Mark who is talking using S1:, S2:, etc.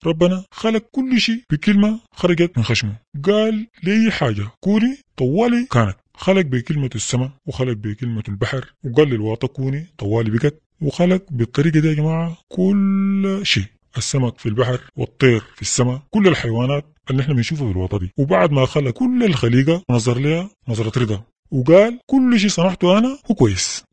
S1: ربنا خلق كل شيء بكلمة خرجت من خشمه. قال لي حاجة كوني طوالي كانت. خلق بكلمة السماء وخلق بكلمة البحر وقال للواطة كوني طوالي بقت. وخلق بالطريقة دي يا جماعة كل شيء، السمك في البحر والطير في السماء، كل الحيوانات اللي احنا بنشوفها في الوطن دي. وبعد ما خلق كل الخليقة نظر لها نظرة رضا وقال كل شيء صنعته أنا هو كويس.